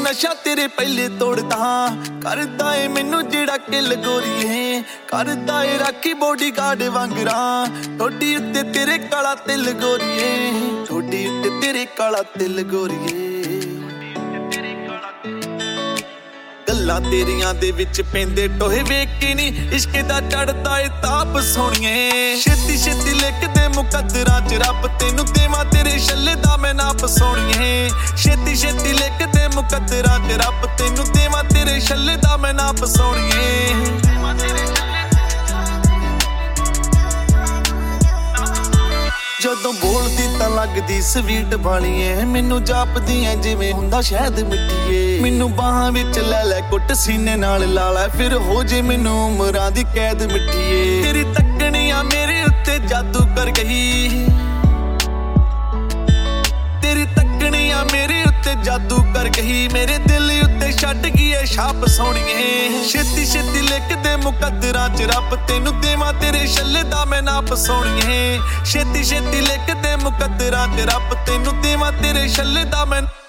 नशा तेरे पहले तोड़दा करदा ए मैनू जेड़ा किल गोरीए करदा ए राखी बॉडी गार्ड वांगरा ठोडी उत्ते तेरे काला तिल गोरीए ठोडी उत्ते तेरे काला तिल गोरीए गल्लां तेरियां दे विच पैंदे टोहे वेख के नी इश्क दा चढ़दा ए ताप सोहणीए छेती छेती लिख दे मुकद्दरां च रब तैनू देवां तेरे छल्ले दा मैं नाप सोहणीए छेती छेती लिख दे मुकद्दरां च रब तैनू देवां तेरे छल्ले दा मैं नाप सोहणीए ਜਦੋਂ ਬੋਲਦੀ ਤਾਂ ਲੱਗਦੀ ਸਵੀਟ ਵਾਲੀਏ ਮੈਨੂੰ ਜਾਪਦੀ ਐ ਜਿਵੇਂ ਹੁੰਦਾ ਸ਼ਹਿਦ ਮਿੱਠੀਏ ਮੈਨੂੰ ਬਾਹਾਂ ਵਿੱਚ ਲੈ ਲੈ ਕੁੱਟ ਸੀਨੇ ਨਾਲ ਲਾ ਲੈ ਫਿਰ ਹੋ ਜੇ ਮੈਨੂੰ ਉਮਰਾਂ ਦੀ ਕੈਦ ਮਿੱਠੀਏ ਤੇਰੀ ਤੱਕਣੀਆਂ ਮੇਰੇ ਉੱਤੇ ਜਾਦੂ ਕਰ ਗਈ ਤੇਰੀ ਤੱਕਣੀਆਂ ਮੇਰੇ ਉੱਤੇ ਜਾਦੂ ਕਰ ਗਈ ਮੇਰੇ ਦਿਲ ਉੱਤੇ ਛੱਡ ਗਈ ਐ ਛਾਪ ਸੋਹਣੀਏ ਛੇਤੀ ਛੇਤੀ ਲਿਖ ਦੇ ਮੁਕੱਦਰਾਂ ਚ ਰੱਬ ਤੈਨੂੰ ਦੇਵਾਂ ਤੇਰੇ ਛੱਲੇ ਦਾ ਮੈਂ ਨਾਪ ਸੋਹਣੀਏ ਛੇਤੀ ਛੇਤੀ ਲਿਖ ਦੇ ਮੁਕੱਦਰਾਂ ਚ ਰੱਬ ਤੈਨੂੰ ਦੇਵਾਂ ਤੇਰੇ ਛੱਲੇ ਦਾ ਮੈਂ